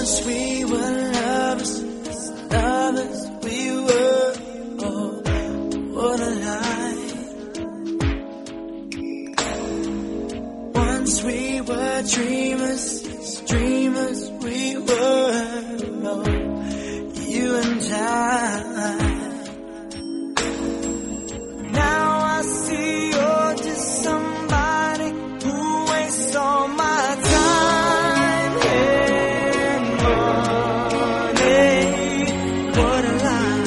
Once we were lovers, lovers we were. Oh, what a lie. Once we were dreamers, dreamers we were. Oh, you and I. Now I see you're just somebody who wastes all my time and money. What a lie.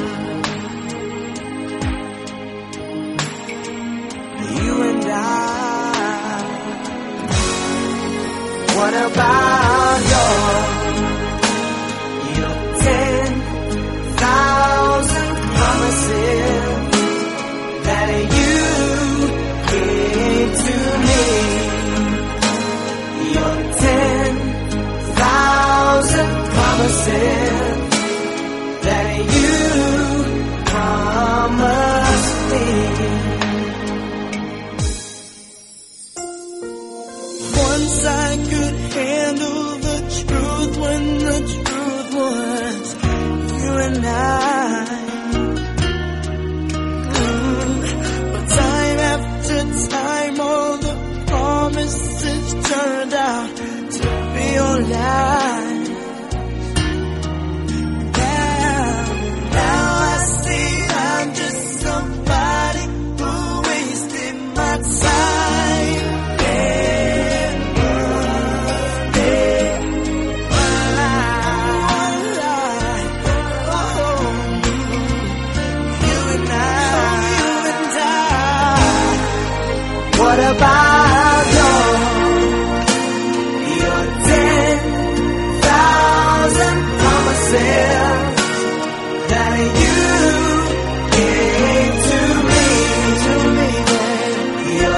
You and I. What about your 10,000 promises that you gave to me? Your 10,000 promises that you promised me. Once I could handle the truth when the truth was you and I. But time after time, all the promises turned out to be all lies. Now I see I'm just somebody who wasted my time. What about your 10,000 promises that you gave to me? Your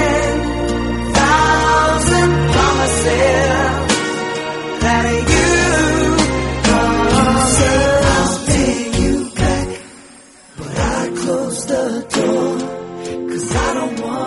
10,000 promises that you promised. I'll take you back, but I closed the door, 'cause I don't want